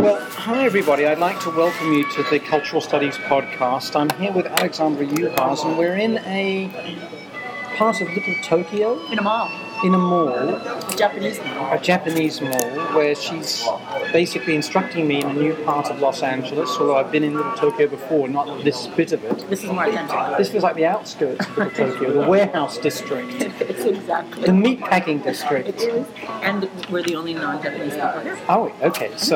Well, hi everybody. I'd like to welcome you to the Cultural Studies podcast. I'm here with Alexandra Juhasz, and we're in a part of Little Tokyo. In a mall. In a mall. A Japanese mall. A Japanese mall, where she's basically instructing me in a new part of Los Angeles, although I've been in Little Tokyo before, not this bit of it. This is more authentic. This feels like the outskirts of Little Tokyo, the warehouse district. It's exactly. The meatpacking district. It is. And we're the only non-Japanese people here. Oh, okay. So...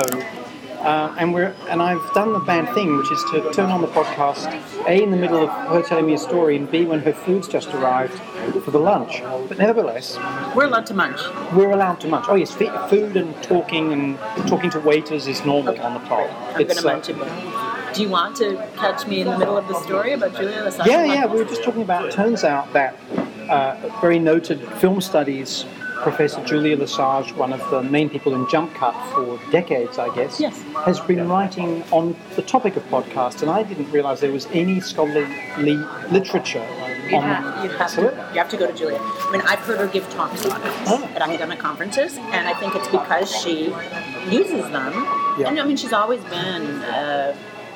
And I've done the bad thing, which is to turn on the podcast, A, in the middle of her telling me a story, and B, when her food's just arrived for the lunch. But nevertheless... We're allowed to munch. We're allowed to munch. Oh yes, food and talking to waiters is normal on the pod. I'm going to munch a bit. Do you want to catch me in the middle of the story about Julia Lesage? Yeah, we were just talking about, it turns out that very noted film studies Professor Julia Lesage, one of the main people in Jump Cut for decades, I guess, yes, has been writing on the topic of podcasts, and I didn't realize there was any scholarly literature you have to go to Julia. I mean, I've heard her give talks on it at academic conferences, and I think it's because she uses them. Yeah. And I mean, she's always been a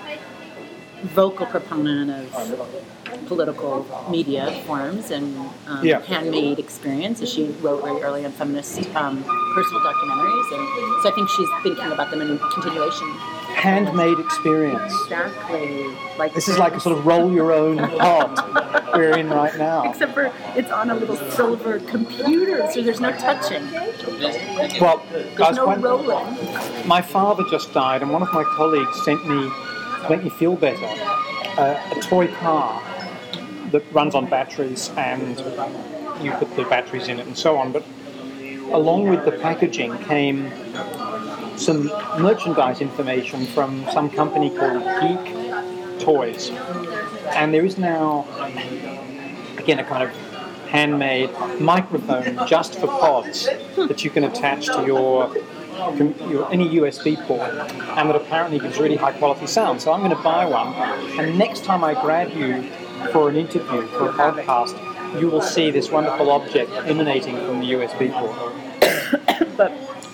vocal proponent of political media forms and handmade experience, as she wrote very early on feminist personal documentaries, and so I think she's thinking about them in continuation. Handmade experience. Exactly. This is like a sort of roll your own pod we're in right now. Except for it's on a little silver computer, so there's no touching. Well, there's no rolling. My father just died, and one of my colleagues sent me, to make me feel better, a toy car that runs on batteries, and you put the batteries in it and so on. But along with the packaging came some merchandise information from some company called Geek Toys. And there is now, again, a kind of handmade microphone just for pods that you can attach to your any USB port, and that apparently gives really high quality sound. So I'm going to buy one, and next time I grab you for an interview, for a podcast, you will see this wonderful object emanating from the USB port. But,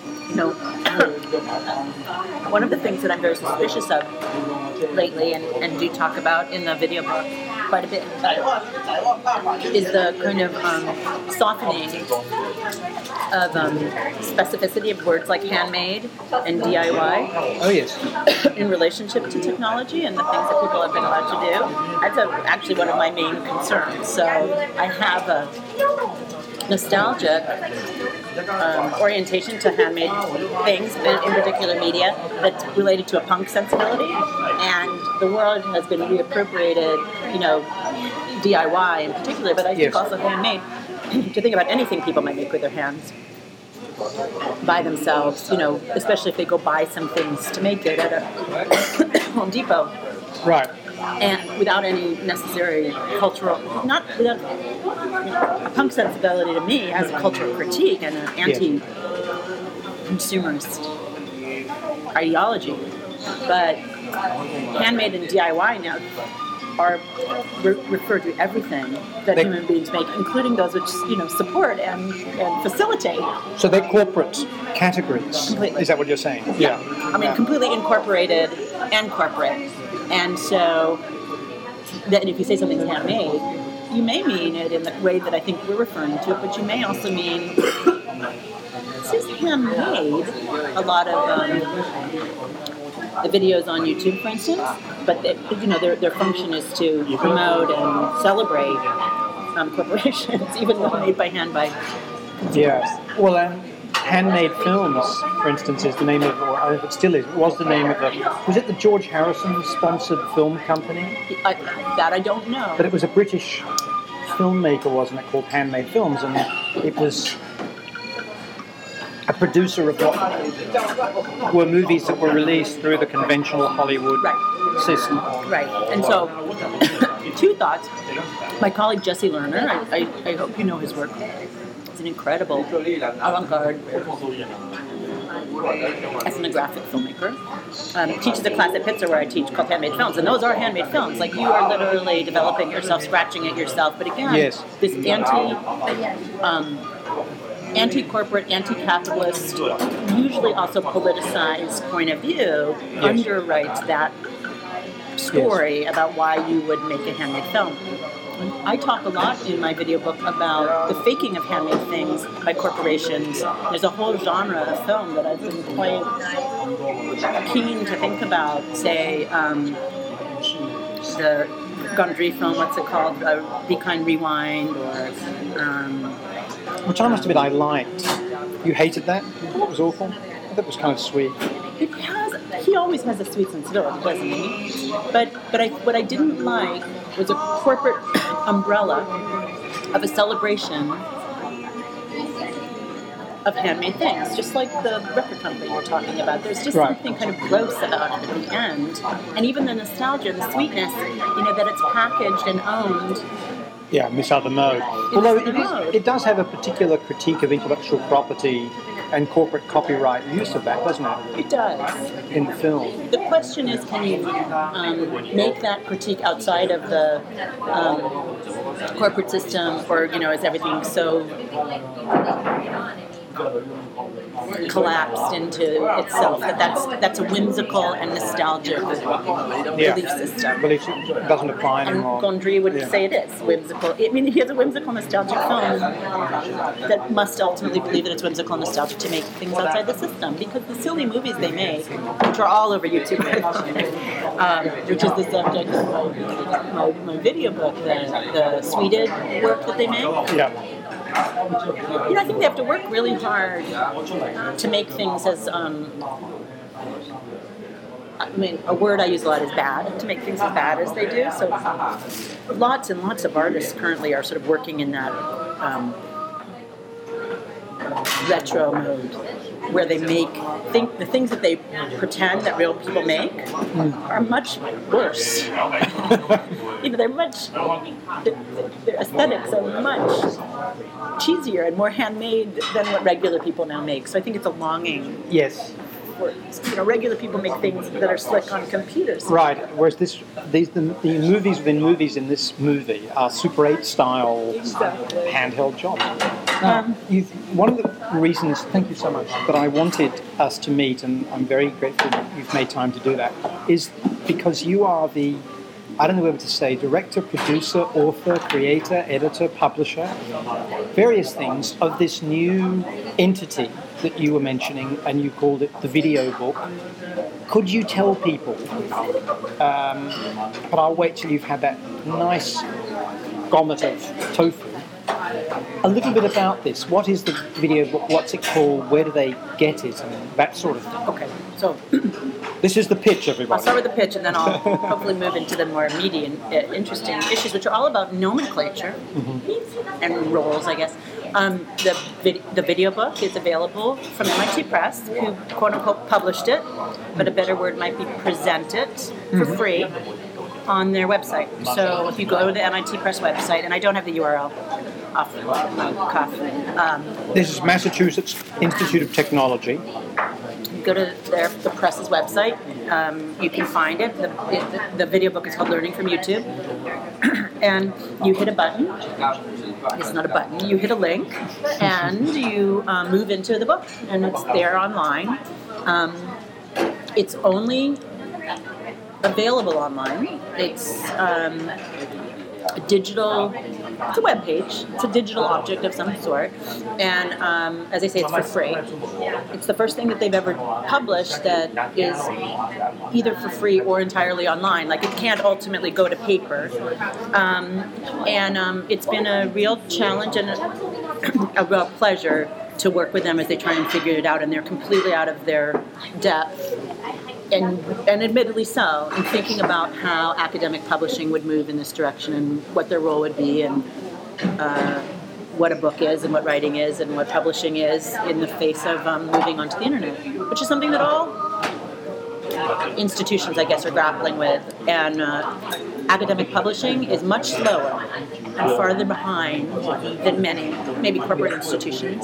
one of the things that I'm very suspicious of lately, and do talk about in the video quite a bit, is the kind of softening of specificity of words like handmade and DIY. Oh, yes. In relationship to technology and the things that people have been allowed to do. That's actually one of my main concerns. So I have a nostalgic orientation to handmade things, and in particular media, that's related to a punk sensibility. And the world has been reappropriated, DIY in particular, but I think also handmade. To think about anything people might make with their hands by themselves, especially if they go buy some things to make it at a Home Depot. Right. And without any necessary cultural, not without a punk sensibility to me as a cultural critique and an anti-consumerist ideology. But handmade and DIY now are referred to everything that human beings make, including those which support and facilitate. So they're corporate categories. Completely. Is that what you're saying? Yeah. I mean, completely incorporated and corporate. And so, that if you say something's handmade, you may mean it in the way that I think we're referring to it, but you may also mean this is handmade. A lot of the videos on YouTube, for instance, but their function is to promote and celebrate corporations, even though made by hand by consumers. Yeah. Well, Handmade Films, for instance, is the name of, or I don't know if it still is, was the name of was it the George Harrison sponsored film company? That I don't know. But it was a British filmmaker, wasn't it, called Handmade Films, and it was a producer of what were movies that were released through the conventional Hollywood system. Right. And so, two thoughts. My colleague Jesse Lerner, I hope you know his work. He's an incredible avant-garde ethnographic filmmaker. Teaches a class at Pitzer where I teach called Handmade Films, and those are handmade films. Like, you are literally developing yourself, scratching it yourself. But again, this anti-corporate, anti-capitalist, usually also politicized point of view underwrites that story about why you would make a handmade film. I talk a lot in my video book about the faking of handmade things by corporations. There's a whole genre of film that I've been quite keen to think about, say, the Gondry film, what's it called? Be Kind, Rewind, or... Which I must admit I liked. You hated that? I thought it was awful. I thought it was kind of sweet. He always has a sweet sensibility, doesn't he? But what I didn't like was a corporate umbrella of a celebration of handmade things, just like the record company you're talking about. There's just something kind of gross about it at the end. And even the nostalgia, the sweetness, that it's packaged and owned. Yeah, miss out the mode. Although it does have a particular critique of intellectual property and corporate copyright use of that, doesn't it? It does. In the film. The question is, can you make that critique outside of the corporate system, or is everything so collapsed into itself that's a whimsical and nostalgic belief system. Belief it doesn't apply anymore. And Gondry would say it is whimsical. I mean, he has a whimsical, nostalgic film that must ultimately believe that it's whimsical and nostalgic to make things outside the system, because the silly movies they make, which are all over YouTube, which is the subject of my video book, the Sweded work that they make. Yeah. I think they have to work really hard to make things as, a word I use a lot is bad, to make things as bad as they do. So lots and lots of artists currently are sort of working in that retro mode, where they the things that they pretend that real people make are much worse. Their aesthetics are much cheesier and more handmade than what regular people now make. So I think it's a longing. Yes. For, regular people make things that are slick on computers. Right. Whereas the movies within movies in this movie are Super 8 style handheld jobs. One of the reasons, thank you so much, that I wanted us to meet, and I'm very grateful that you've made time to do that, is because you are the, I don't know whether to say, director, producer, author, creator, editor, publisher, various things of this new entity that you were mentioning, and you called it the video book. Could you tell people, but I'll wait till you've had that nice gommet of tofu, a little bit about this. What is the video book? What's it called? Where do they get it? And that sort of thing. Okay, so this is the pitch, everybody. I'll start with the pitch, and then I'll hopefully move into the more meaty and interesting issues, which are all about nomenclature and roles, I guess. The video book is available from MIT Press, who quote-unquote published it, but a better word might be present it for free on their website. So if you go to the MIT Press website, and I don't have the URL off the cuff. This is Massachusetts Institute of Technology. Go to the press's website. You can find it. The video book is called Learning from YouTube. And you hit a button. It's not a button. You hit a link, and you move into the book, and it's there online. It's only available online. It's a digital. It's a web page. It's a digital object of some sort, and as I say, it's for free. It's the first thing that they've ever published that is either for free or entirely online. Like, it can't ultimately go to paper, and it's been a real challenge and a real pleasure to work with them as they try and figure it out, and they're completely out of their depth. And admittedly so, in thinking about how academic publishing would move in this direction, and what their role would be, and what a book is, and what writing is, and what publishing is in the face of moving onto the internet, which is something that all institutions, I guess, are grappling with. And academic publishing is much slower and farther behind than many, maybe corporate institutions.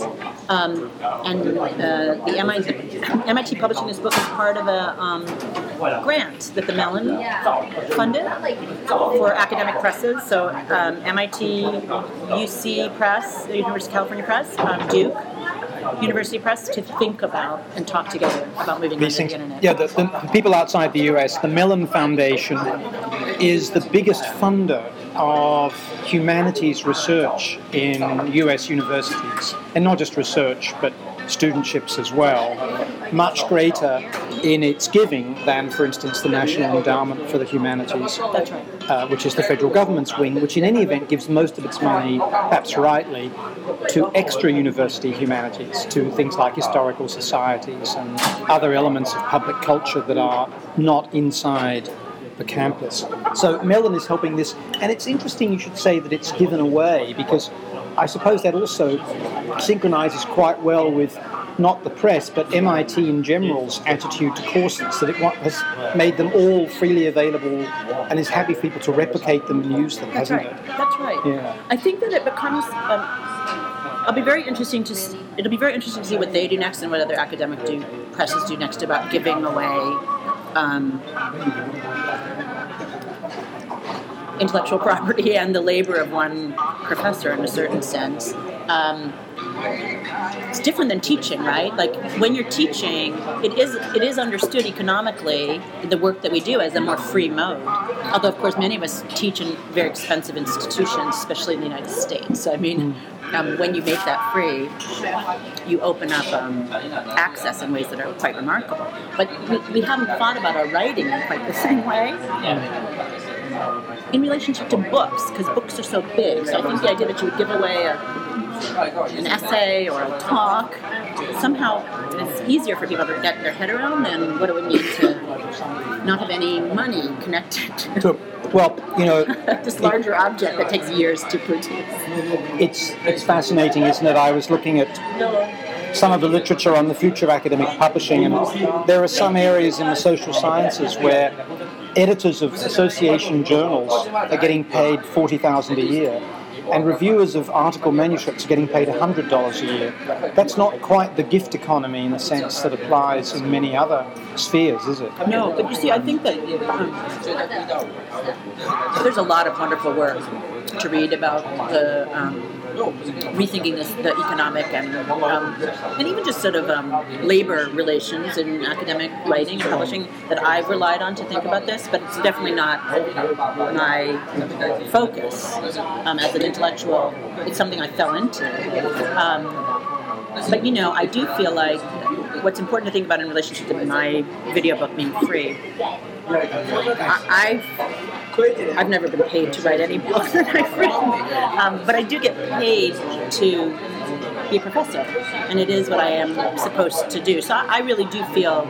The MIT publishing this book is part of a grant that the Mellon funded for academic presses. So MIT, UC Press, the University of California Press, Duke, university press to think about and talk together about moving on to the internet. Yeah, the people outside the US, the Mellon Foundation is the biggest funder of humanities research in US universities, and not just research, but studentships as well, much greater in its giving than, for instance, the National Endowment for the Humanities. That's right. Which is the federal government's wing, which in any event gives most of its money, perhaps rightly, to extra university humanities, to things like historical societies and other elements of public culture that are not inside the campus. So Mellon is helping this, and it's interesting you should say that it's given away, because I suppose that also synchronizes quite well with not the press, but MIT in general's attitude to courses, that it has made them all freely available and is happy for people to replicate them and use them, hasn't it? That's right. Yeah. I think that it becomes. It'll be very interesting to see what they do next and what other academic presses do next about giving away intellectual property and the labor of one professor in a certain sense. It's different than teaching, right? Like when you're teaching, it is understood economically, the work that we do, as a more free mode. Although, of course, many of us teach in very expensive institutions, especially in the United States. So, I mean, when you make that free, you open up access in ways that are quite remarkable. But we haven't thought about our writing in quite the same way. In relationship to books, because books are so big. So I think the idea that you would give away an essay or a talk, somehow it's easier for people to get their head around than what it would mean to not have any money connected to this larger object that takes years to produce. It's fascinating, isn't it? I was looking at some of the literature on the future of academic publishing, and there are some areas in the social sciences where editors of association journals are getting paid $40,000 a year, and reviewers of article manuscripts are getting paid $100 a year. That's not quite the gift economy in the sense that applies in many other spheres, is it? No, but you see, I think that there's a lot of wonderful work to read about the rethinking the economic and even just sort of labor relations in academic writing and publishing that I've relied on to think about this, but it's definitely not my focus as an intellectual. It's something I fell into. But I do feel like what's important to think about in relationship to my video book being free, I've never been paid to write any book that I've written, but I do get paid to be a professor, and it is what I am supposed to do. So I really do feel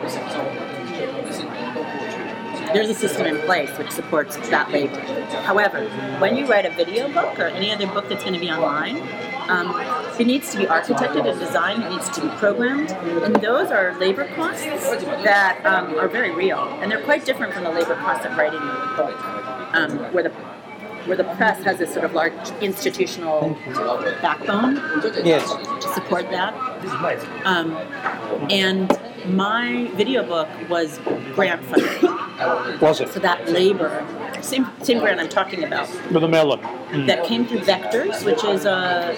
there's a system in place which supports that labor. However, when you write a video book or any other book that's going to be online, it needs to be architected and designed, it needs to be programmed, and those are labor costs that are very real, and they're quite different from the labor costs of writing a book, where the press has this sort of large institutional backbone to support that. And my video book was grant funded. Was it? So that labor, same grant I'm talking about. With a Mellon. That came through Vectors, which is a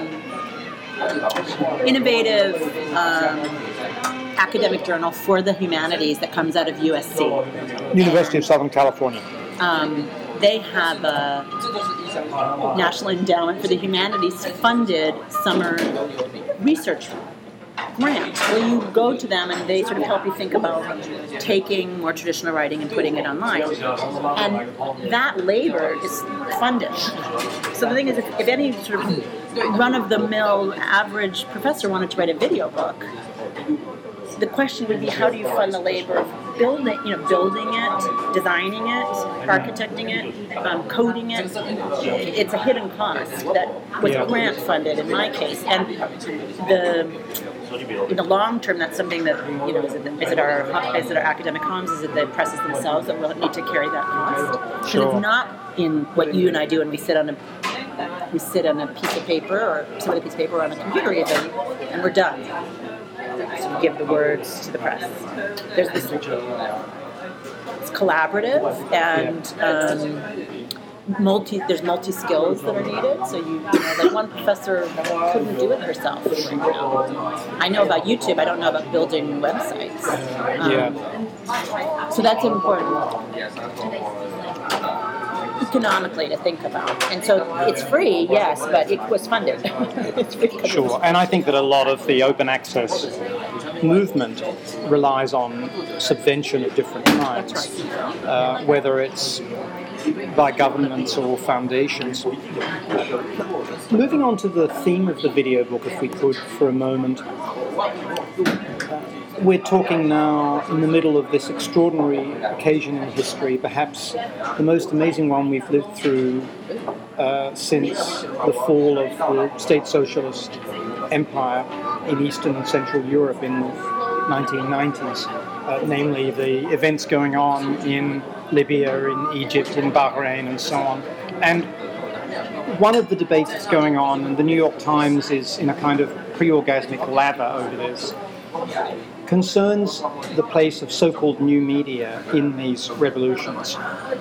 innovative academic journal for the humanities that comes out of USC. University of Southern California. They have a National Endowment for the Humanities funded summer research grant where you go to them and they sort of help you think about taking more traditional writing and putting it online. And that labor is funded. So the thing is, if any sort of run-of-the-mill average professor wanted to write a video book, the question would be, how do you fund the labor of building it, designing it, architecting it, coding it? It's a hidden cost that was grant funded in my case, and in the long term, that's something that is it our academic homes, is it the presses themselves that will need to carry that cost? Sure. Because it's not in what you and I do when we sit on a piece of paper or some other piece of paper or on a computer even, and we're done. So we give the words to the press. There's this, it's collaborative, and there's multi skills that are needed. So you know, like one professor couldn't do it herself. You know. I know about YouTube. I don't know about building websites. So that's important economically to think about. And so it's free, yes, but it was funded. It's free. Sure, and I think that a lot of the open access movement relies on subvention of different kinds, whether it's by governments or foundations. Moving on to the theme of the video book, if we could, for a moment. We're talking now in the middle of this extraordinary occasion in history, perhaps the most amazing one we've lived through since the fall of the state socialist empire in Eastern and Central Europe in the 1990s, namely the events going on in Libya, in Egypt, in Bahrain, and so on. And one of the debates that's going on, and the New York Times is in a kind of pre-orgasmic lather over this, concerns the place of so-called new media in these revolutions.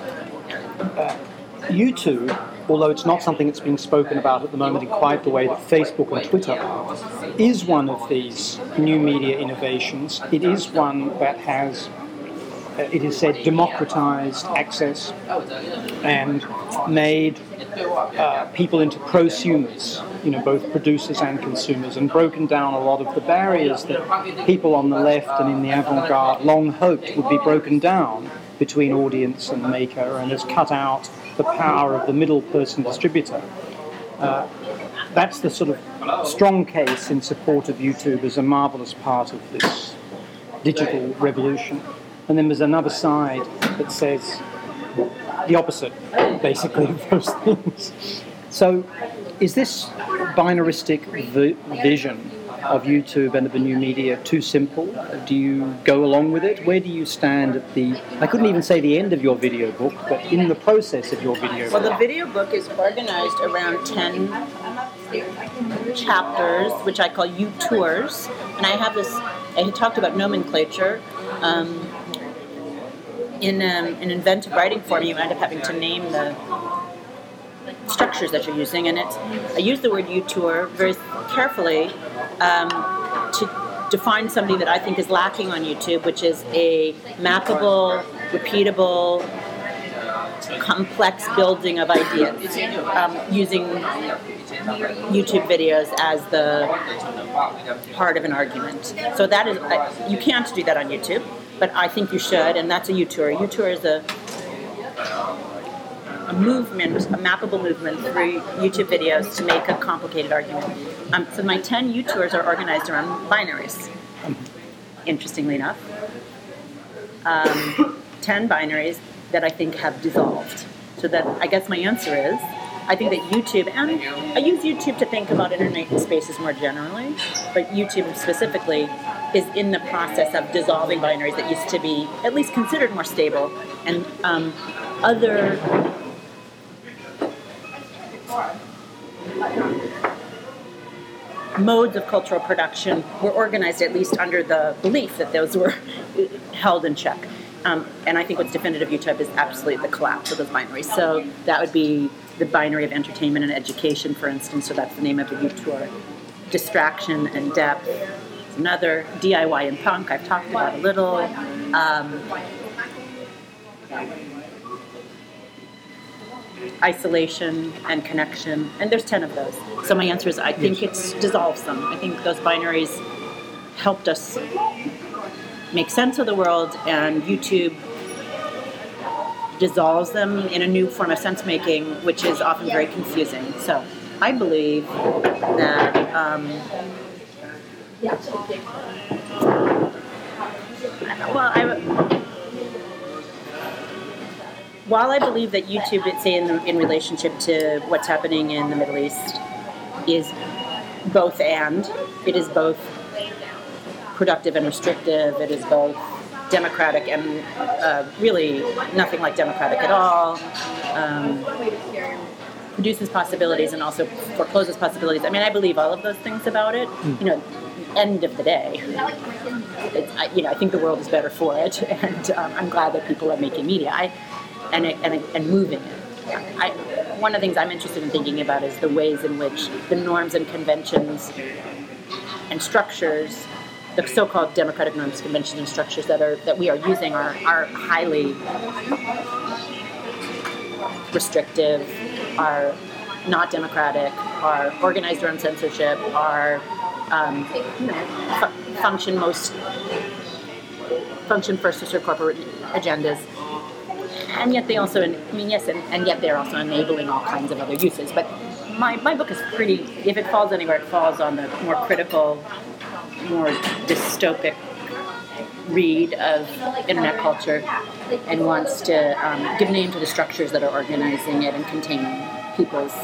YouTube, although it's not something that's being spoken about at the moment in quite the way that Facebook and Twitter are, is one of these new media innovations. It is one that has, it is said, democratized access and made people into prosumers, you know, both producers and consumers, and broken down a lot of the barriers that people on the left and in the avant-garde long hoped would be broken down between audience and maker, and has cut out the power of the middle person distributor. That's the sort of strong case in support of YouTube as a marvelous part of this digital revolution. And then there's another side that says the opposite, basically, of those things. So is this binaristic vision of YouTube and of the new media too simple? Do you go along with it? Where do you stand at the, I couldn't even say the end of your video book, but in the process of your video book? Well, the video book is organized around 10 chapters, which I call U-tours. And I have this, I had talked about nomenclature. In an inventive writing form, you end up having to name the structures that you're using, and I use the word U-tour very carefully to define something that I think is lacking on YouTube, which is a mappable, repeatable, complex building of ideas, using YouTube videos as the part of an argument. So that is, you can't do that on YouTube, but I think you should, and that's a U-tour. A U-tour is a movement, a mappable movement through YouTube videos to make a complicated argument. So my 10 U-tours are organized around binaries, interestingly enough. 10 binaries that I think have dissolved. So that, I guess my answer is, I think that YouTube, and I use YouTube to think about internet spaces more generally, but YouTube specifically is in the process of dissolving binaries that used to be at least considered more stable, and other modes of cultural production were organized at least under the belief that those were held in check. And I think what's definitive of YouTube is absolutely the collapse of those binaries. So that would be the binary of entertainment and education, for instance. So that's the name of the U-tour. Distraction and depth is another. DIY and punk, I've talked about a little. Isolation and connection, and there's 10 of those. So my answer is I think it dissolves them. I think those binaries helped us make sense of the world, and YouTube dissolves them in a new form of sense making, which is often very confusing. So I believe that while I believe that YouTube, say in relationship to what's happening in the Middle East, is both and, it is both productive and restrictive, it is both democratic and really nothing like democratic at all, produces possibilities and also forecloses possibilities. I mean, I believe all of those things about it. You know, end of the day, I think the world is better for it, and I'm glad that people are making media and moving it. one of the things I'm interested in thinking about is the ways in which the norms and conventions and structures, the so-called democratic norms, conventions, and structures that we are using are highly restrictive, are not democratic, are organized around censorship, are function first to serve corporate agendas, and yet they also, and yet they're also enabling all kinds of other uses. But my book is pretty. If it falls anywhere, it falls on the more critical, more dystopic read of internet culture, and wants to give name to the structures that are organizing it and containing people's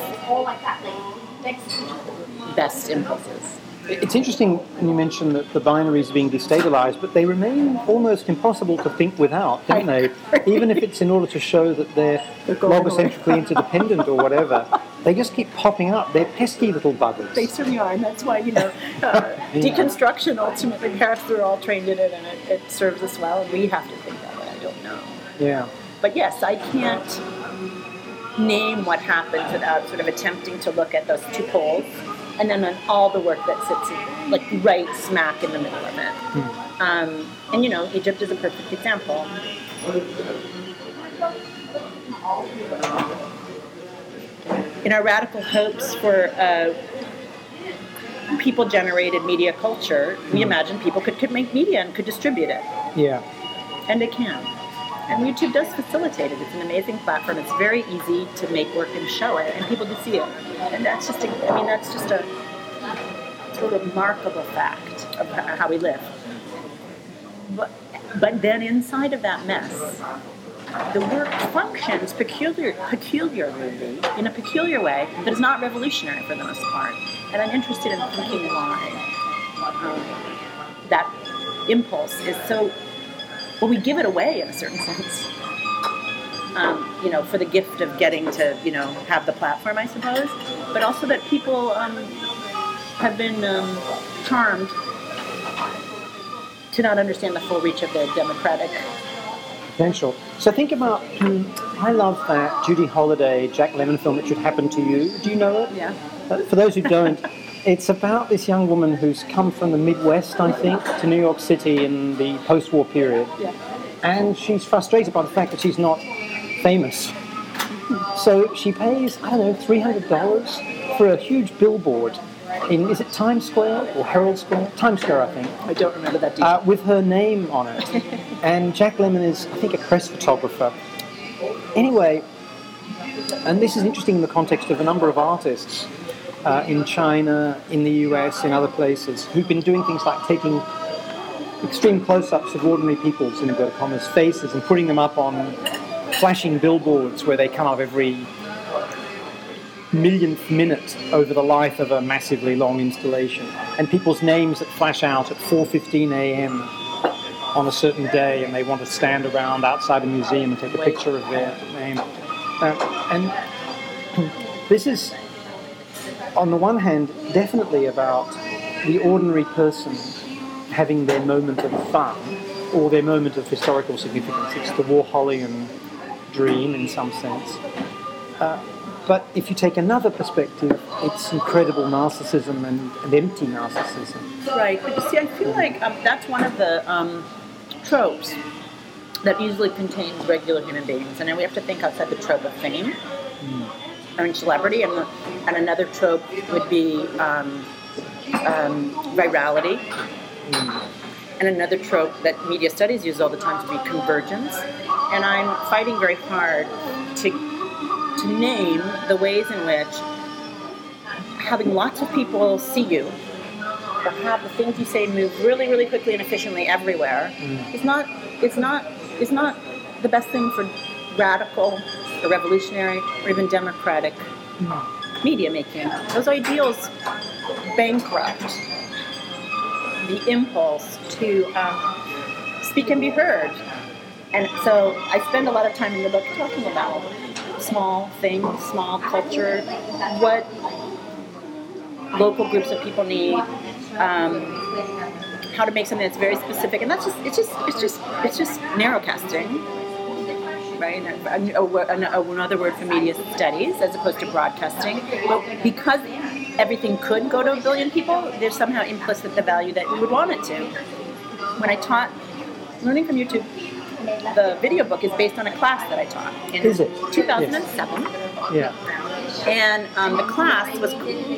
best impulses. It's interesting when you mention that the binaries are being destabilized, but they remain almost impossible to think without, don't they? Even if it's in order to show that they're logocentrically interdependent or whatever, they just keep popping up. They're pesky little buggers. They certainly are, and that's why, deconstruction ultimately, perhaps we're all trained in it, and it serves us well, and we have to think that way. I don't know. Yeah. But yes, I can't name what happens without sort of attempting to look at those two poles, and then on all the work that sits like right smack in the middle of it. And Egypt is a perfect example. In our radical hopes for people-generated media culture, we imagined people could make media and could distribute it. Yeah. And they can. And YouTube does facilitate it. It's an amazing platform. It's very easy to make work and show it, and people can see it. And that's just a sort of remarkable fact of how we live. But then inside of that mess, the work functions peculiarly, in a peculiar way, that is not revolutionary for the most part. And I'm interested in thinking why that impulse is so... Well, we give it away in a certain sense, for the gift of getting to, have the platform, I suppose. But also that people have been charmed to not understand the full reach of their democratic potential. So think about, I love that Judy Holliday, Jack Lemmon film, It Should Happen to You. Do you know it? Yeah. For those who don't, it's about this young woman who's come from the Midwest, I think, to New York City in the post-war period. Yeah. And she's frustrated by the fact that she's not famous. So she pays, $300 for a huge billboard in, is it Times Square or Herald Square? Times Square, I think. I don't remember that detail. With her name on it. And Jack Lemmon is, I think, a press photographer. Anyway, and this is interesting in the context of a number of artists in China, in the US, in other places, who've been doing things like taking extreme close-ups of ordinary people's, in inverted commas, faces and putting them up on flashing billboards where they come up every millionth minute over the life of a massively long installation. And people's names that flash out at 4:15 a.m. on a certain day, and they want to stand around outside a museum and take a picture of their name. And this is, on the one hand, definitely about the ordinary person having their moment of fun or their moment of historical significance. It's the Warholian dream in some sense. But if you take another perspective, it's incredible narcissism and empty narcissism. Right, but you see, I feel like that's one of the tropes that usually contains regular human beings, and then we have to think outside the trope of fame. Celebrity, and another trope would be virality, and another trope that media studies use all the time would be convergence. And I'm fighting very hard to name the ways in which having lots of people see you, or have the things you say move really, really quickly and efficiently everywhere, is not the best thing for radical, or revolutionary, or even democratic media making. Those ideals bankrupt the impulse to speak and be heard. And so I spend a lot of time in the book talking about small things, small culture, what local groups of people need, how to make something that's very specific, and it's just narrow casting. right? Another word for media studies as opposed to broadcasting. But because everything could go to a billion people, there's somehow implicit the value that we would want it to. When I taught Learning from YouTube, the video book is based on a class that I taught in 2007. Yeah. And the class was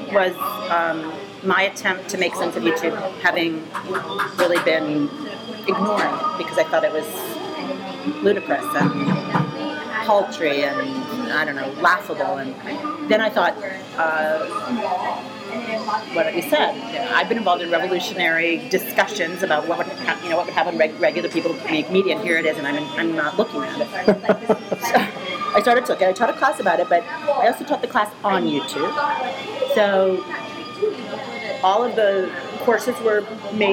my attempt to make sense of YouTube, having really been ignored because I thought it was ludicrous and paltry and, I don't know, laughable. And then I thought, what you said, I've been involved in revolutionary discussions about what would happen regular people make media, and here it is, and I'm not looking at it. So I took it. I taught a class about it, but I also taught the class on YouTube. So all of the courses were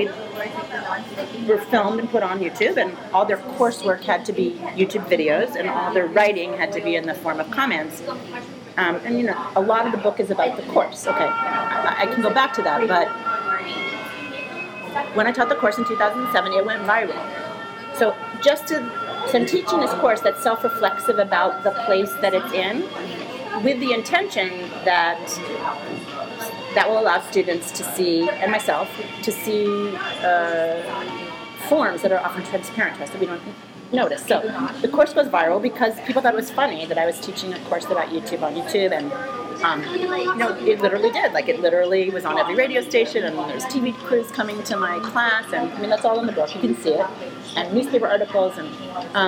filmed and put on YouTube, and all their coursework had to be YouTube videos, and all their writing had to be in the form of comments. And a lot of the book is about the course. Okay, I can go back to that, but when I taught the course in 2007, it went viral. So I'm teaching this course that's self-reflexive about the place that it's in, with the intention that will allow students to see, and myself, to see forms that are often transparent to us that we don't notice. So the course goes viral because people thought it was funny that I was teaching a course about YouTube on YouTube, and it literally did. Like, it literally was on every radio station, and there's TV crews coming to my class, and that's all in the book. You can see it, and newspaper articles, and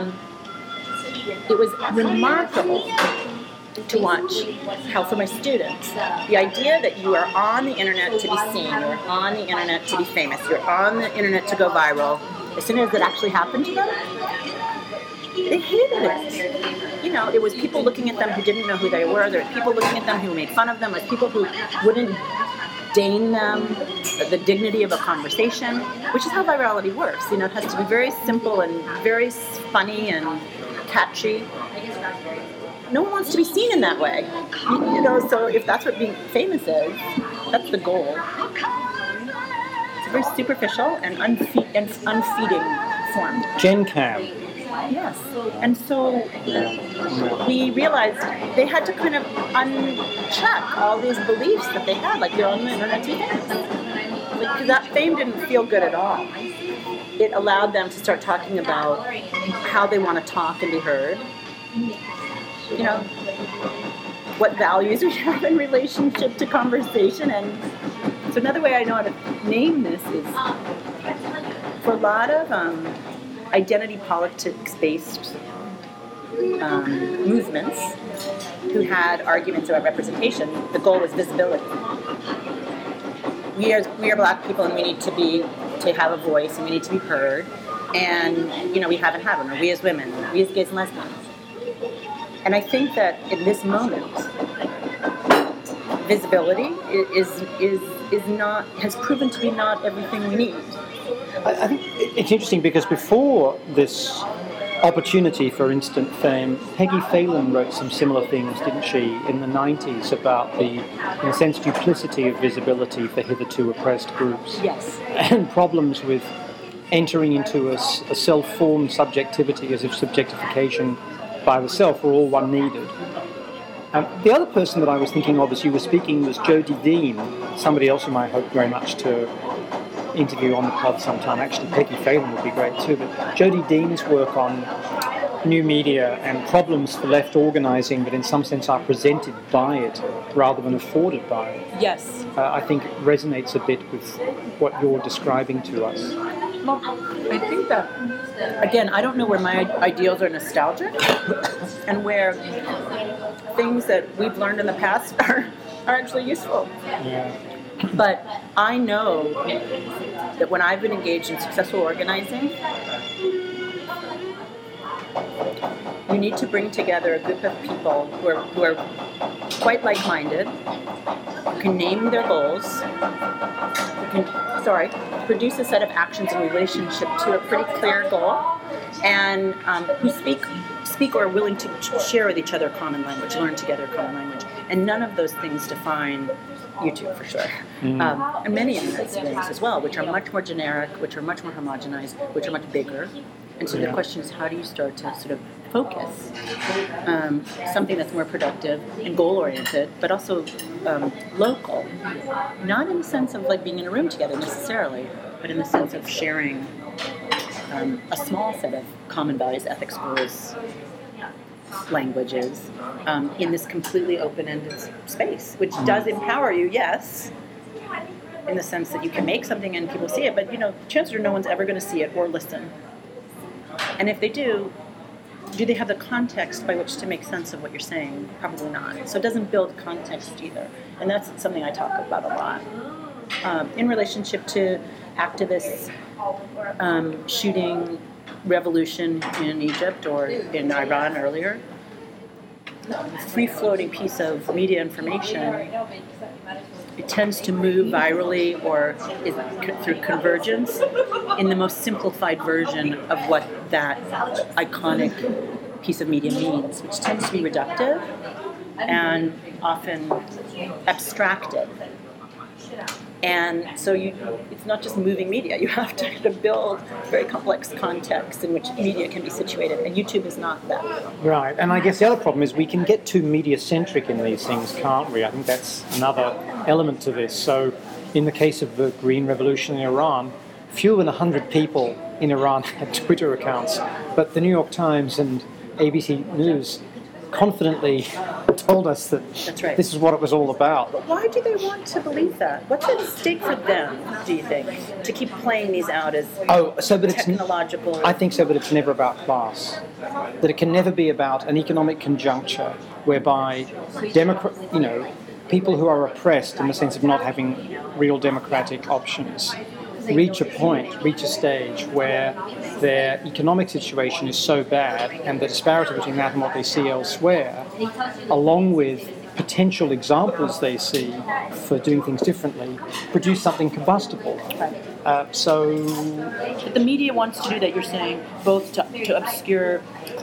it was remarkable to watch how, for my students, the idea that you are on the internet to be seen, you're on the internet to be famous, you're on the internet to go viral, as soon as it actually happened to them, they hated it. It was people looking at them who didn't know who they were. There were people looking at them who made fun of them. There were people who wouldn't deign them the dignity of a conversation, which is how virality works. It has to be very simple and very funny and catchy. No one wants to be seen in that way. So if that's what being famous is, that's the goal. It's a very superficial and unfeeding form. Gen Cam. Yes. And so we realized they had to kind of uncheck all these beliefs that they had, like they're on the internet to be famous. Because that fame didn't feel good at all. It allowed them to start talking about how they want to talk and be heard. What values we have in relationship to conversation. And so another way I know how to name this is, for a lot of identity politics-based movements who had arguments about representation, the goal was visibility. We are Black people, and we need to have a voice, and we need to be heard, and we haven't had one. Or we as women, we as gays and lesbians. And I think that in this moment, visibility has proven to be not everything we need. I think it's interesting because before this opportunity for instant fame, Peggy Phelan wrote some similar things, didn't she, in the 90s about the, in a sense, duplicity of visibility for hitherto oppressed groups. Yes. And problems with entering into a self-formed subjectivity, as if subjectification by the self were all one needed. The other person that I was thinking of as you were speaking was Jodi Dean, somebody else whom I hope very much to interview on the pod sometime. Actually, Peggy Phelan would be great too, but Jodi Dean's work on new media and problems for left organising that in some sense are presented by it rather than afforded by it. Yes. I think it resonates a bit with what you're describing to us. Well, I think that, again, I don't know where my ideals are nostalgic and where things that we've learned in the past are actually useful. Yeah. But I know that when I've been engaged in successful organizing, you need to bring together a group of people who are quite like-minded, who can name their goals, who can, produce a set of actions in relationship to a pretty clear goal, and who speak or are willing to share with each other common language, learn together common language. And none of those things define YouTube for sure. And many internet things as well, which are much more generic, which are much more homogenized, which are much bigger. And so the question is, how do you start to sort of focus, something that's more productive and goal-oriented, but also local, not in the sense of like being in a room together necessarily, but in the sense of sharing a small set of common values, ethics, goals, languages, in this completely open-ended space, which does empower you, yes, in the sense that you can make something and people see it, but chances are no one's ever going to see it or listen. And if they do they have the context by which to make sense of what you're saying? Probably not. So it doesn't build context either. And that's something I talk about a lot. In relationship to activists shooting revolution in Egypt or in Iran earlier, free-floating piece of media information, it tends to move virally or through convergence in the most simplified version of what that iconic piece of media means, which tends to be reductive and often abstracted. And so it's not just moving media. You have to build very complex contexts in which media can be situated, and YouTube is not that. Right, and I guess the other problem is we can get too media-centric in these things, can't we? I think that's another element to this. So in the case of the Green Revolution in Iran, fewer than 100 people in Iran had Twitter accounts, but the New York Times and ABC News confidently told us that this is what it was all about. But why do they want to believe that? What's at stake for them, do you think, to keep playing these out as technological? I think so, but it's never about class. That it can never be about an economic conjuncture whereby people who are oppressed in the sense of not having real democratic options reach a stage where their economic situation is so bad and the disparity between that and what they see elsewhere, along with potential examples they see for doing things differently, produce something combustible. But the media wants to do that, you're saying, both to obscure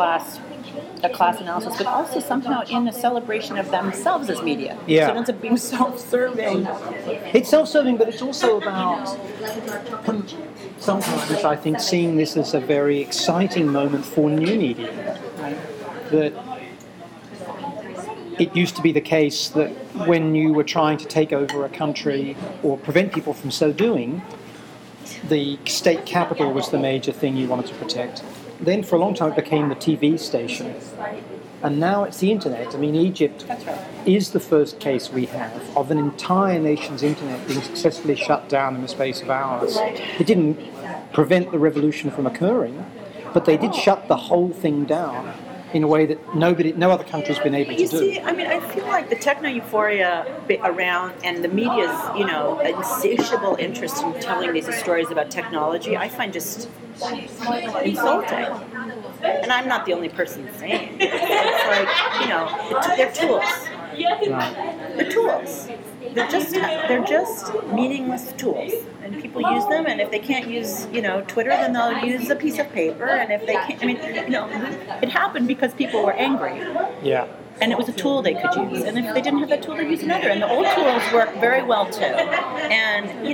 a class analysis, but also somehow in a celebration of themselves as media. Yeah. So it ends up being self-serving. It's self-serving, but it's also about sometimes, I think, seeing this as a very exciting moment for new media. That it used to be the case that when you were trying to take over a country or prevent people from so doing, the state capital was the major thing you wanted to protect. Then for a long time it became the TV station. And now it's the internet. I mean, Egypt is the first case we have of an entire nation's internet being successfully shut down in the space of hours. It didn't prevent the revolution from occurring, but they did shut the whole thing down in a way that no other country's been able to do. You see, I mean, I feel like the techno-euphoria around and the media's, insatiable interest in telling these stories about technology, I find just insulting. And I'm not the only person saying it. It's like, they're tools. Right. They're tools. They're just meaningless tools, and people use them. And if they can't use, Twitter, then they'll use a piece of paper. And if they can't, it happened because people were angry. Yeah. And it was a tool they could use. And if they didn't have that tool, they'd use another. And the old tools work very well too. And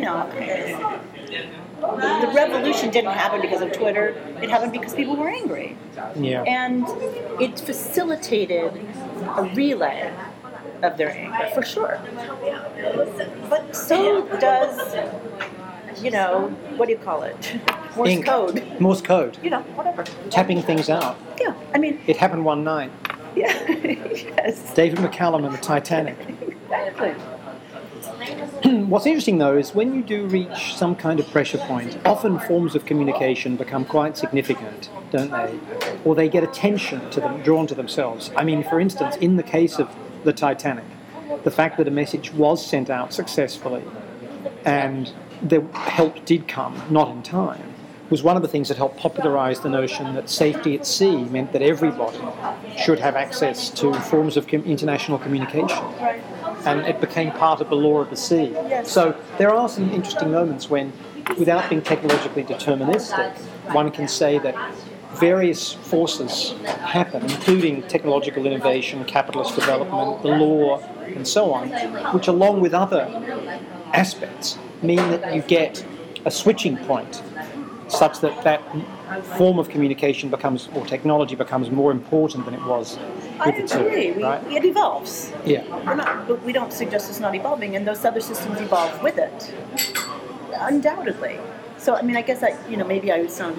the revolution didn't happen because of Twitter. It happened because people were angry. Yeah. And it facilitated a relay of their anger, for sure. But so does, what do you call it? Morse code. Morse code. Whatever. Tapping things out. Yeah, I mean... It happened one night. Yeah, yes. David McCallum and the Titanic. Exactly. What's interesting, though, is when you do reach some kind of pressure point, often forms of communication become quite significant, don't they? Or they get attention to them, drawn to themselves. I mean, for instance, in the case of the Titanic, the fact that a message was sent out successfully and the help did come, not in time, was one of the things that helped popularize the notion that safety at sea meant that everybody should have access to forms of international communication. And it became part of the law of the sea. Yes. So there are some interesting moments when, without being technologically deterministic, one can say that various forces happen, including technological innovation, capitalist development, the law, and so on, which along with other aspects mean that you get a switching point. such that that form of communication becomes, or technology becomes, more important than it was I hitherto, agree. right? It evolves. Yeah. But we don't suggest it's not evolving, and those other systems evolve with it, undoubtedly. So, I mean, I guess maybe I would sound.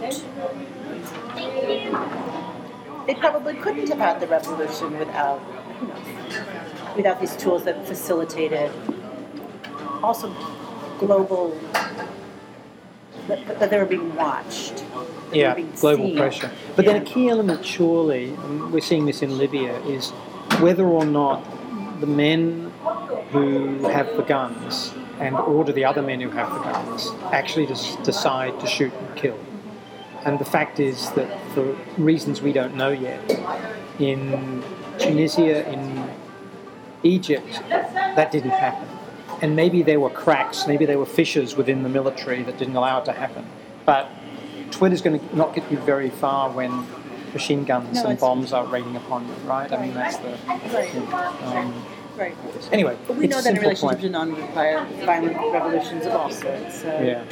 They probably couldn't have had the revolution without these tools that facilitated also global. That they were being watched. Yeah, global seen. pressure. But then a key element, surely, and we're seeing this in Libya, is whether or not the men who have the guns and order the other men who have the guns actually just decide to shoot and kill. And the fact is that for reasons we don't know yet, in Tunisia, in Egypt, that didn't happen. And maybe there were cracks, maybe there were fissures within the military that didn't allow it to happen. But Twitter's going to not get you very far when machine guns and bombs are raining upon you, right? I mean, that's the... Right. Anyway, but we know that in relationships point. to non-violent revolutions of all sorts. So, yeah.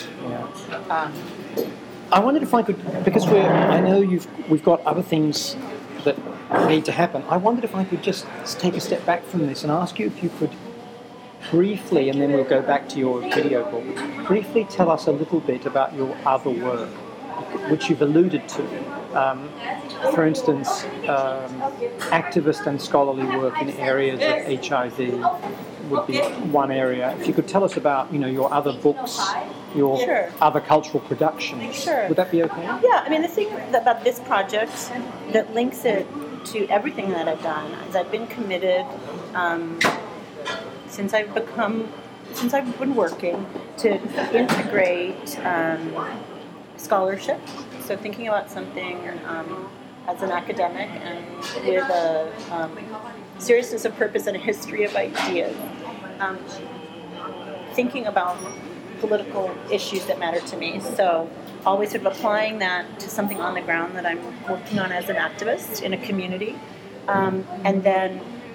I wondered if I could, because I know we've got other things that need to happen. I wondered if I could just take a step back from this and ask you if you could briefly, and then we'll go back to your video book, briefly tell us a little bit about your other work, which you've alluded to. For instance, activist and scholarly work in areas of HIV would be one area. If you could tell us about, your other books, your other cultural productions, would that be okay? Yeah, I mean, the thing about this project that links it to everything that I've done is I've been committed since I've been working to integrate scholarship. So thinking about something as an academic and with a seriousness of purpose and a history of ideas. Thinking about political issues that matter to me. So always sort of applying that to something on the ground that I'm working on as an activist in a community. And then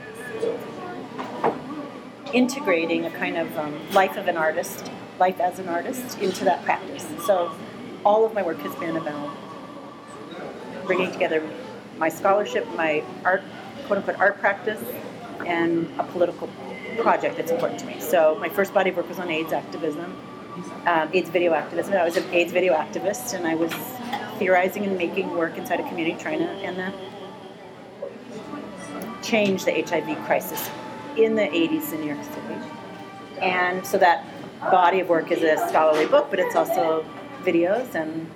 integrating a kind of life as an artist into that practice. So all of my work has been about bringing together my scholarship, my art, quote-unquote art practice, and a political project that's important to me. So my first body of work was on AIDS activism, AIDS video activism. I was an AIDS video activist, and I was theorizing and making work inside a community trying to change the HIV crisis in the 80s in New York City. And so that body of work is a scholarly book, but it's also videos and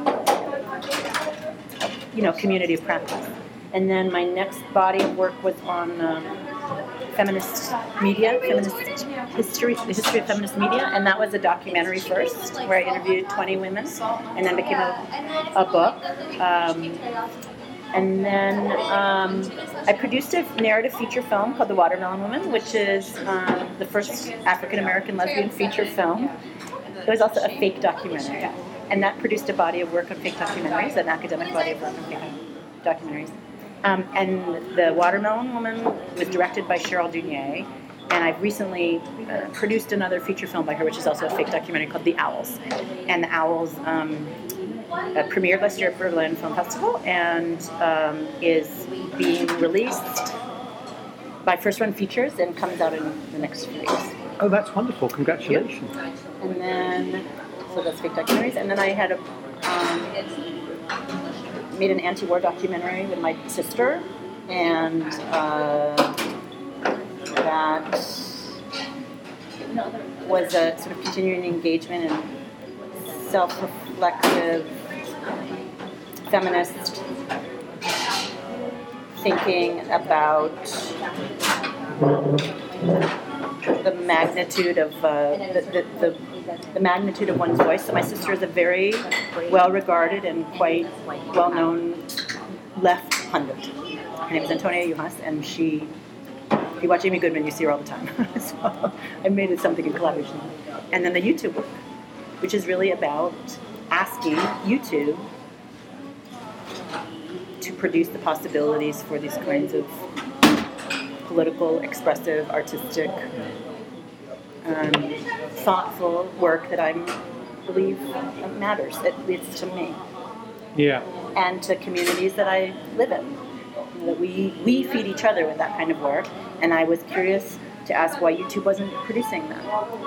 community of practice. And then my next body of work was on feminist media, feminist history, the history of feminist media, and that was a documentary first, where I interviewed 20 women, and then became a book. And then I produced a narrative feature film called The Watermelon Woman, which is the first African-American lesbian feature film. It was also a fake documentary. And that produced a body of work on fake documentaries, an academic body of work on fake documentaries. And The Watermelon Woman was directed by Cheryl Dunier. And I've recently produced another feature film by her, which is also a fake documentary called The Owls. And The Owls premiered last year at Berlin Film Festival and is being released by First Run Features and comes out in the next few days. Oh, that's wonderful. Congratulations. Yep. And then, so that's fake documentaries. And then I had made an anti-war documentary with my sister, and that was a sort of continuing engagement in self-reflexive feminist thinking about the magnitude of the magnitude of one's voice. So my sister is a very well-regarded and quite well-known left pundit. Her name is Antonia Juhas, and if you watch Amy Goodman, you see her all the time. So I made it something in collaboration. And then the YouTube book, which is really about asking YouTube to produce the possibilities for these kinds of political, expressive, artistic, thoughtful work that I'm believe matters, at least to me, Yeah. and to communities that I live in. That we feed each other with that kind of work, and I was curious to ask why YouTube wasn't producing them.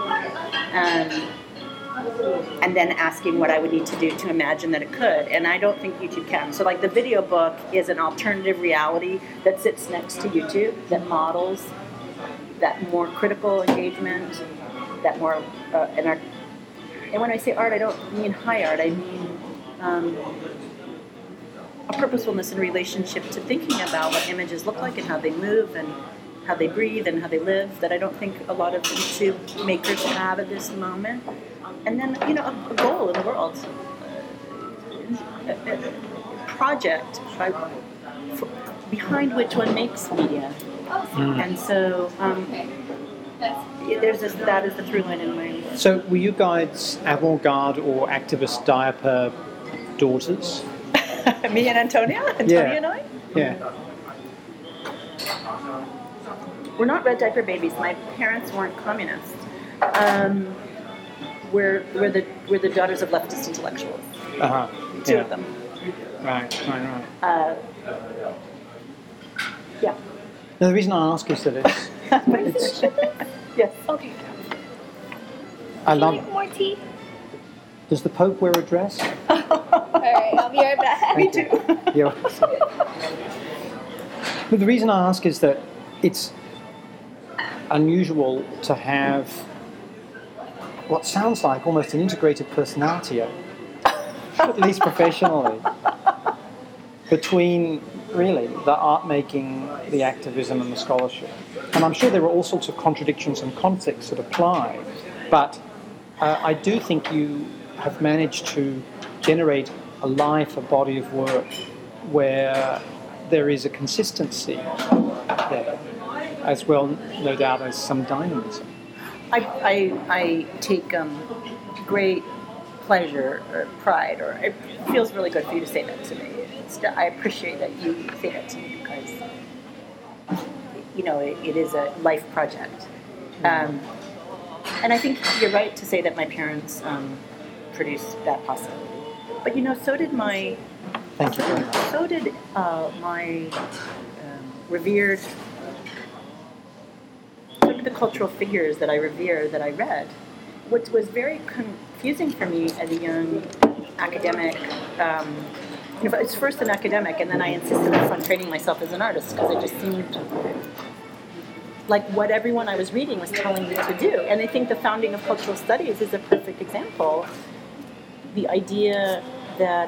And then asking what I would need to do to imagine that it could. And I don't think YouTube can. So like the video book is an alternative reality that sits next to YouTube, that models that more critical engagement, that more, and when I say art, I don't mean high art, I mean a purposefulness in relationship to thinking about what images look like and how they move and how they breathe and how they live, that I don't think a lot of YouTube makers have at this moment. And then, a goal in the world, a project behind which one makes media. And so that is the through line in my work. So were you guys avant-garde or activist diaper daughters? Me and Antonia? Antonia and I? Yeah. We're not red diaper babies. My parents weren't communists. We're the daughters of leftist intellectuals. Uh-huh. Two of them. Right. Yeah. Now, the reason I ask is that it's Yes. Okay. I love it. More tea? Does the Pope wear a dress? Alright, I'll be right back. Me too. Yeah. But the reason I ask is that it's unusual to have what sounds like almost an integrated personality, at least professionally, between really the art making, the activism and the scholarship. And I'm sure there are all sorts of contradictions and conflicts that apply, but I do think you have managed to generate a life, a body of work where there is a consistency there, as well, no doubt, as some dynamism. I take great pleasure or pride, or it feels really good for you to say that to me. I appreciate that you say that to me because, it is a life project. And I think you're right to say that my parents produced that possibility. But so did my... Thank you very much. So did my revered... the cultural figures that I revere, that I read. What was very confusing for me as a young academic, it's first an academic, and then I insisted on training myself as an artist because it just seemed like what everyone I was reading was telling me to do. And I think the founding of cultural studies is a perfect example. The idea that,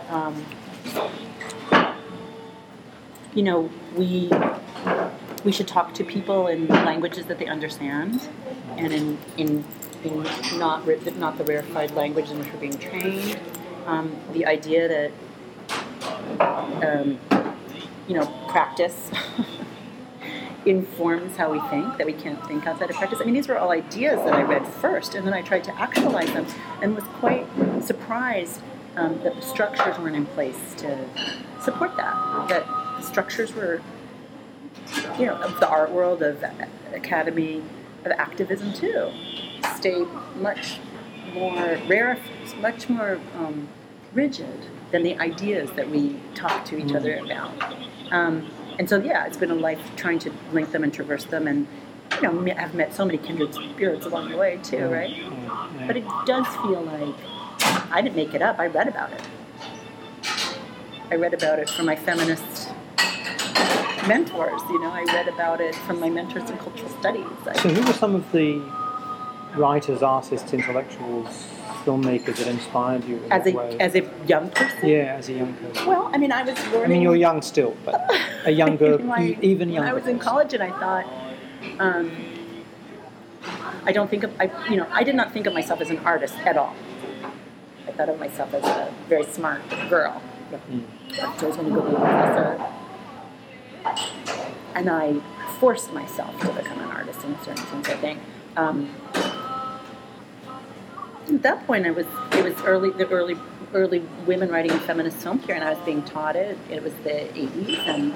we should talk to people in languages that they understand, and in not the rarefied language in which we're being trained. The idea that practice informs how we think, that we can't think outside of practice. I mean, these were all ideas that I read first, and then I tried to actualize them, and was quite surprised that the structures weren't in place to support that. That the structures were, of the art world, of academy, of activism too, stayed much more much more rigid than the ideas that we talk to each other about. And so, it's been a life trying to link them and traverse them, and I've met so many kindred spirits along the way too, right? Yeah. But it does feel like I didn't make it up. I read about it. I read about it from my feminist mentors. I read about it from my mentors in cultural studies. So who were some of the writers, artists, intellectuals, filmmakers that inspired you in that way? As a young person? Yeah, as a young person. Well, I mean, I was learning... I mean, you're young still, but a younger, even younger. I was in college and I thought... I did not think of myself as an artist at all. I thought of myself as a very smart girl. So I was going to go be a professor. And I forced myself to become an artist in a certain sense, I think. At that point, it was the early women writing in feminist film here, and I was being taught it. It was the 80s,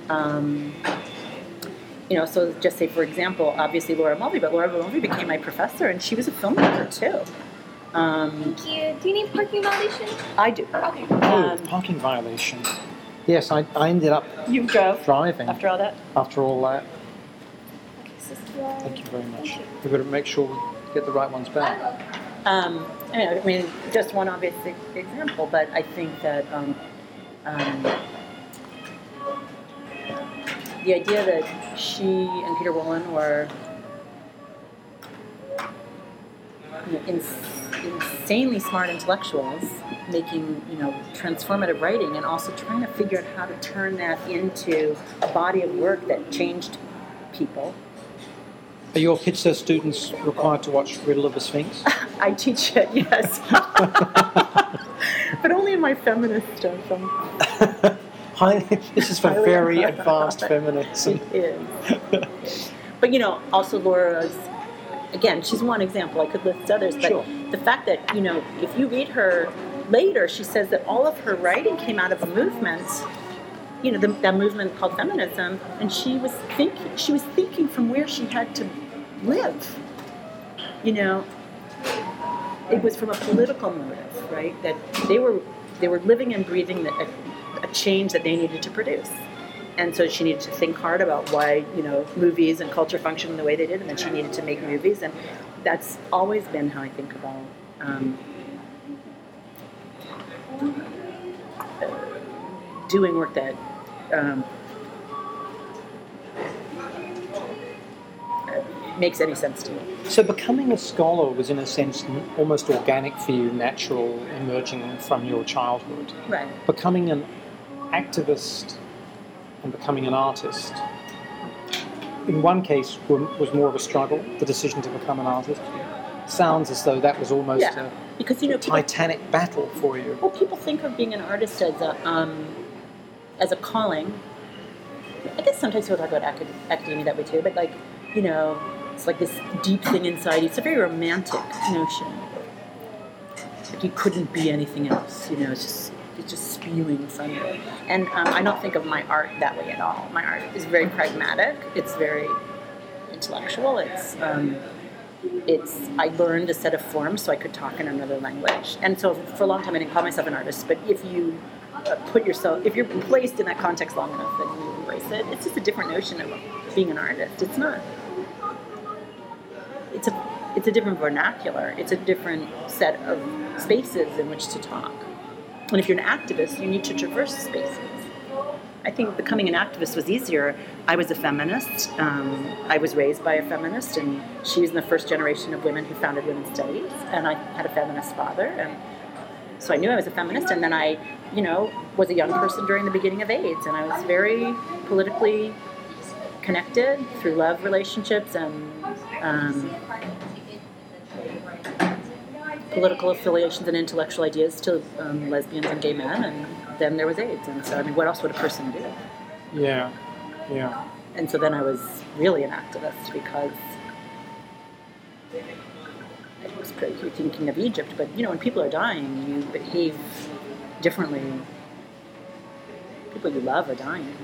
and so just say, for example, obviously Laura Mulvey, but Laura Mulvey became my professor, and she was a filmmaker too. Thank you. Do you need parking validation? I do. Okay. Oh, parking violation. Yes, I ended up You drove driving after all that? after all that. Okay, so this one. Thank you very much. We've got to make sure we get the right ones back. I mean, just one obvious example, but I think that the idea that she and Peter Wolin were insanely smart intellectuals making, transformative writing and also trying to figure out how to turn that into a body of work that changed people. Are your Pitzer students required to watch Riddle of the Sphinx? I teach it, yes. But only in my feminist stuff. This is for very advanced feminism. It is. But, also Laura's, again, she's one example. I could list others. But Sure. the fact that, if you read her later, she says that all of her writing came out of a movement, that movement called feminism, and she was thinking from where she had to live. It was from a political motive, right? That they were living and breathing a change that they needed to produce. And so she needed to think hard about why, movies and culture function the way they did, and then she needed to make movies, and that's always been how I think about doing work that makes any sense to me. So becoming a scholar was, in a sense, almost organic for you, natural, emerging from your childhood. Right. Becoming an activist and becoming an artist, in one case, was more of a struggle, the decision to become an artist. Sounds as though that was almost a because, titanic battle for you. Well, people think of being an artist as a calling. I guess sometimes people talk about academia that way too, but it's like this deep thing inside you. It's a very romantic notion. Like you couldn't be anything else. It's just spewing from you. And I don't think of my art that way at all. My art is very pragmatic. It's very intellectual. I learned a set of forms so I could talk in another language. And so for a long time I didn't call myself an artist. But if you if you're placed in that context long enough, then you embrace it. It's just a different notion of being an artist. It's not. It's a different vernacular. It's a different set of spaces in which to talk. And if you're an activist, you need to traverse spaces. I think becoming an activist was easier. I was a feminist. I was raised by a feminist, and she was in the first generation of women who founded women's studies. And I had a feminist father, and so I knew I was a feminist. And then I, was a young person during the beginning of AIDS, and I was very politically connected through love relationships and political affiliations and intellectual ideas to lesbians and gay men, and then there was AIDS. And so, what else would a person do? Yeah. And so then I was really an activist because I was thinking of Egypt, but when people are dying, you behave differently. People you love are dying.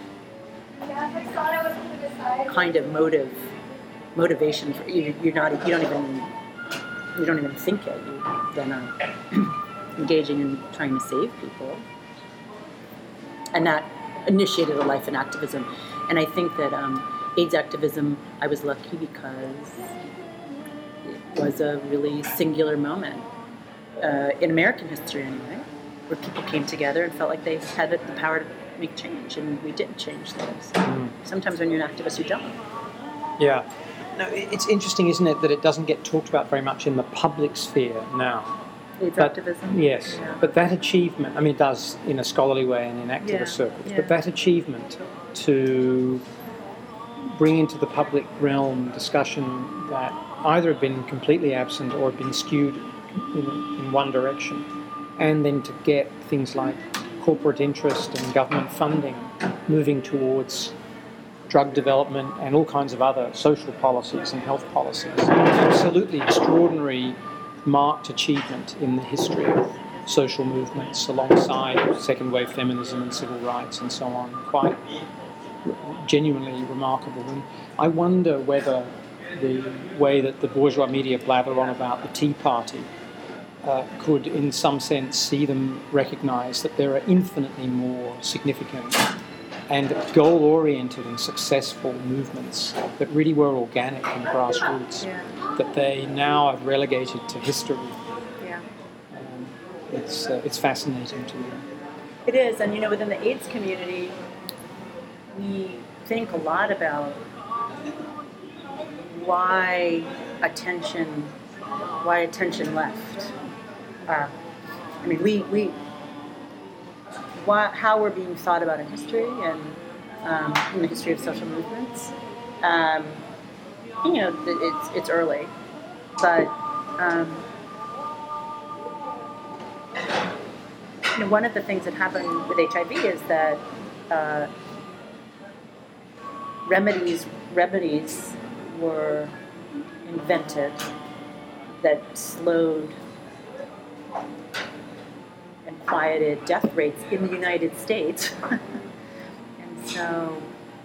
Kind of motivation for you. You don't even think it. You then are engaging in trying to save people, and that initiated a life in activism. And I think that AIDS activism, I was lucky because it was a really singular moment in American history, anyway, where people came together and felt like they had the power to make change, and we did change things. Sometimes when you're an activist, you don't. Yeah. No, it's interesting, isn't it, that it doesn't get talked about very much in the public sphere now. AIDS activism? Yes. Yeah. But that achievement, it does in a scholarly way and in activist circles, but that achievement to bring into the public realm discussion that either had been completely absent or had been skewed in one direction, and then to get things like corporate interest and government funding moving towards drug development and all kinds of other social policies and health policies. Absolutely extraordinary marked achievement in the history of social movements alongside second wave feminism and civil rights and so on. Quite genuinely remarkable. And I wonder whether the way that the bourgeois media blather on about the Tea Party could, in some sense, see them recognise that there are infinitely more significant and goal-oriented and successful movements that really were organic and grassroots, that they now are relegated to history. Yeah. It's fascinating to me. It is, and within the AIDS community, we think a lot about why attention left. How we're being thought about in history and in the history of social movements. It's early, but one of the things that happened with HIV is that remedies were invented that slowed and quieted death rates in the United States. And so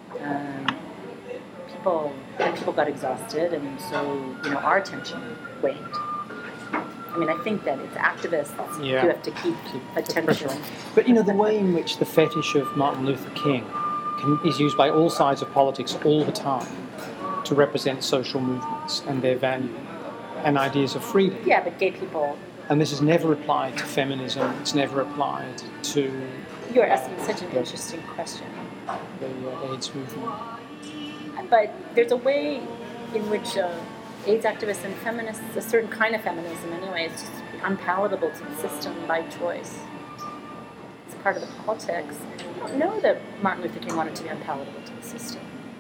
people got exhausted, and so our attention waned. I think that it's activists who have to keep attention. But the way in which the fetish of Martin Luther King is used by all sides of politics all the time to represent social movements and their value and ideas of freedom. Yeah, but gay people. And this is never applied to feminism. It's never applied to. You're asking such an interesting question. The AIDS movement. But there's a way in which AIDS activists and feminists, a certain kind of feminism anyway, is just unpalatable to the system by choice. It's part of the politics. I don't know that Martin Luther King wanted to be unpalatable to the system.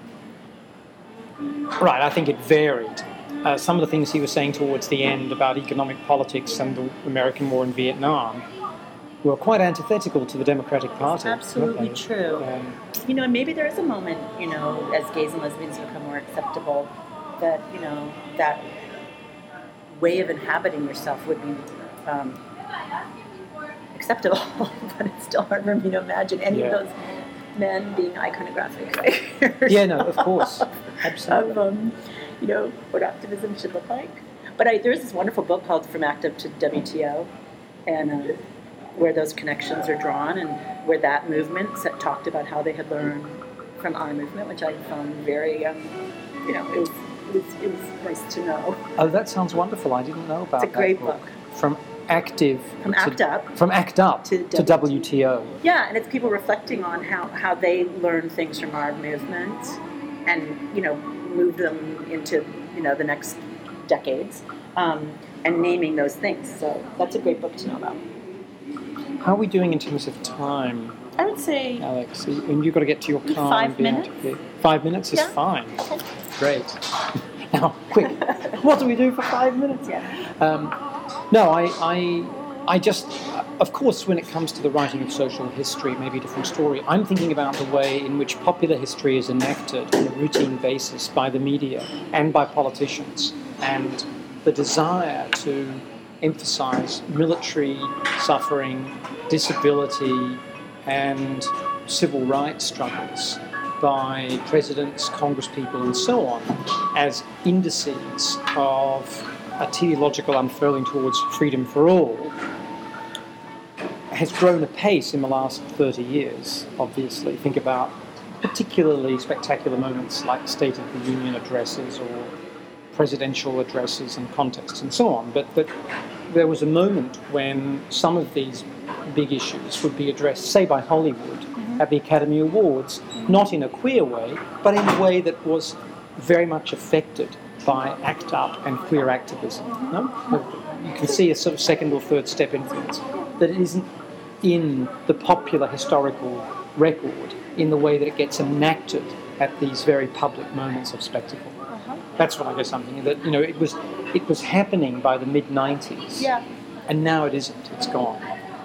Right, I think it varied. Some of the things he was saying towards the end about economic politics and the American war in Vietnam were quite antithetical to the Democratic Party. That's absolutely true. And maybe there is a moment, as gays and lesbians become more acceptable, that, that way of inhabiting yourself would be acceptable. But it's still hard for me to imagine any of those men being iconographic figures. Yeah, no, of course. Absolutely. Of, what activism should look like. But there's this wonderful book called From Active to WTO, and where those connections are drawn, and where that movement talked about how they had learned from our movement, which I found very, it was nice to know. Oh, that sounds wonderful. I didn't know about that. It's a great book. From ACT UP to WTO. Yeah, and it's people reflecting on how they learned things from our movement and, moved them into, the next decades, and naming those things. So that's a great book to know about. How are we doing in terms of time? I would say, Alex, and you've got to get to your car. 5 minutes. 5 minutes is fine. Okay. Great. Now, quick. What do we do for 5 minutes? No, I just, of course, when it comes to the writing of social history, maybe a different story. I'm thinking about the way in which popular history is enacted on a routine basis by the media and by politicians, and the desire to emphasize military suffering, disability, and civil rights struggles by presidents, congresspeople, and so on as indices of a teleological unfurling towards freedom for all has grown apace in the last 30 years, obviously. Think about particularly spectacular moments like State of the Union addresses or presidential addresses and contests and so on. But there was a moment when some of these big issues would be addressed, say, by Hollywood at the Academy Awards, not in a queer way, but in a way that was very much affected by ACT UP and queer activism. No? You can see a sort of second or third step influence, that it isn't in the popular historical record in the way that it gets enacted at these very public moments of spectacle. That's what I guess I'm thinking, that it was happening by the mid-90s, and now it isn't. It's gone.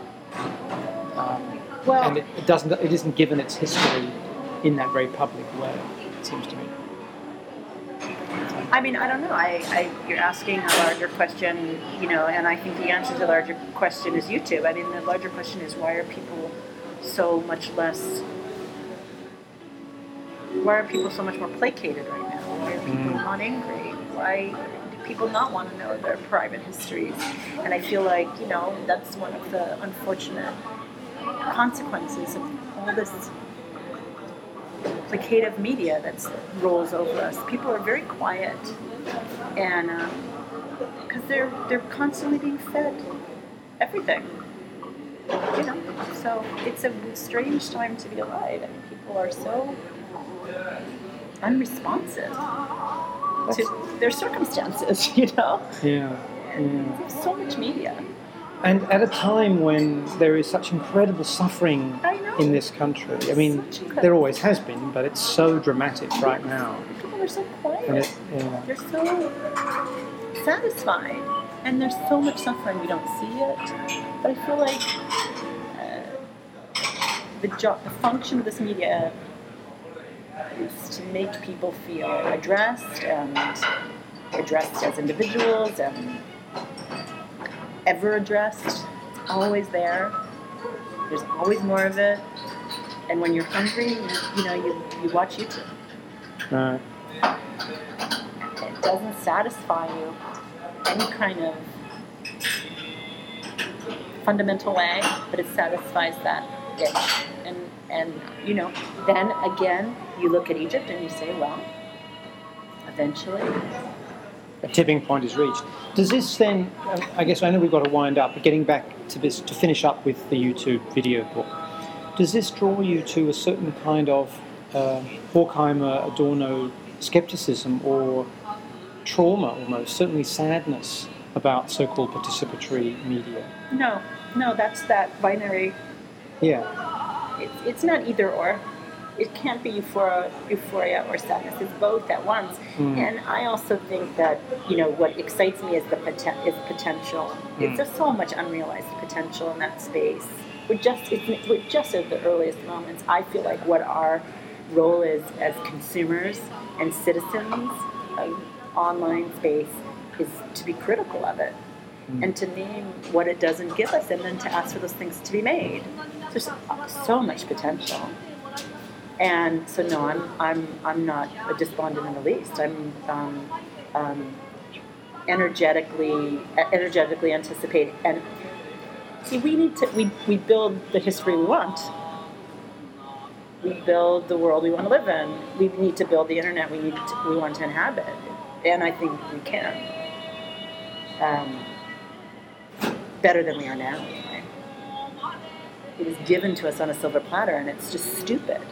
And it isn't given its history in that very public way, it seems to me. I mean, I don't know. You're asking a larger question, and I think the answer to the larger question is YouTube. I mean, the larger question is, why are people so much more placated right now? Why are people not angry? Why do people not want to know their private histories. And I feel like, that's one of the unfortunate consequences of all this placative media that rolls over us. People are very quiet, and because they're constantly being fed everything. So it's a strange time to be alive, and people are so unresponsive to their circumstances, Yeah. There's so much media. And at a time when there is such incredible suffering I know. in this country, I mean, there always has been, but it's so dramatic right now. People are so quiet. And They're so satisfied, and there's so much suffering. We don't see it, but I feel like the function of this media is to make people feel addressed as individuals and ever addressed. It's always there. There's always more of it. And when you're hungry, you watch YouTube. Right. It doesn't satisfy you any kind of fundamental way, but it satisfies that itch. And then again, you look at Egypt and you say, well, eventually A tipping point is reached. Does this then, I guess I know we've got to wind up, but getting back to this, to finish up with the YouTube video book, does this draw you to a certain kind of Horkheimer, Adorno skepticism or trauma almost, certainly sadness about so-called participatory media? No, that's that binary. Yeah. It's not either or. It can't be euphoria or sadness. It's both at once. And I also think that what excites me is the potential. It's just so much unrealized potential in that space. We're just at the earliest moments. I feel like what our role is as consumers and citizens of online space is to be critical of it and to name what it doesn't give us, and then to ask for those things to be made. There's so much potential. And so no, I'm not a despondent in the least. I'm energetically anticipating. And see, we build the history we want. We build the world we want to live in. We need to build the internet we want to inhabit, and I think we can better than we are now. Anyway. It was given to us on a silver platter, and it's just stupid.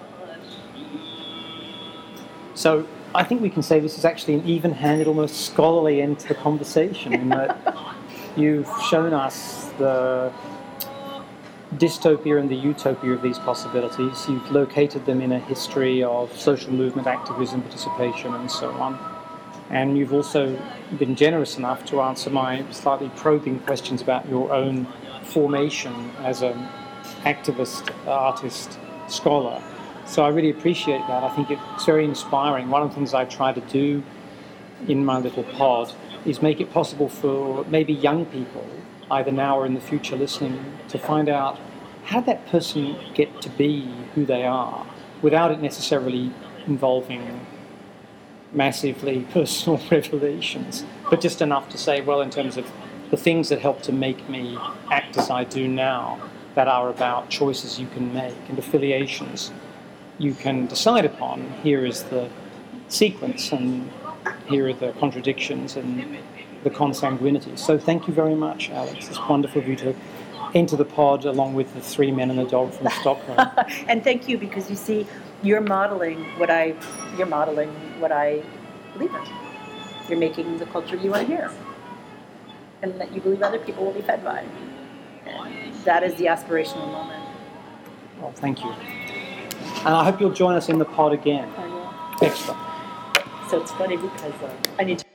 So I think we can say this is actually an even-handed, almost scholarly end to the conversation, in that you've shown us the dystopia and the utopia of these possibilities. You've located them in a history of social movement, activism, participation, and so on. And you've also been generous enough to answer my slightly probing questions about your own formation as an activist, artist, scholar. So I really appreciate that. I think it's very inspiring. One of the things I try to do in my little pod is make it possible for maybe young people, either now or in the future listening, to find out how did that person get to be who they are without it necessarily involving massively personal revelations, but just enough to say, well, in terms of the things that help to make me act as I do now, that are about choices you can make and affiliations you can decide upon. Here is the sequence, and here are the contradictions and the consanguinity. So thank you very much, Alex. It's wonderful of you to enter the pod along with the three men and a dog from Stockholm. And thank you, because you see, you're modeling what I believe in. You're making the culture you want to hear, and that you believe other people will be fed by. And that is the aspirational moment. Well, thank you. And I hope you'll join us in the pod again. I will. Excellent. So it's funny because I need to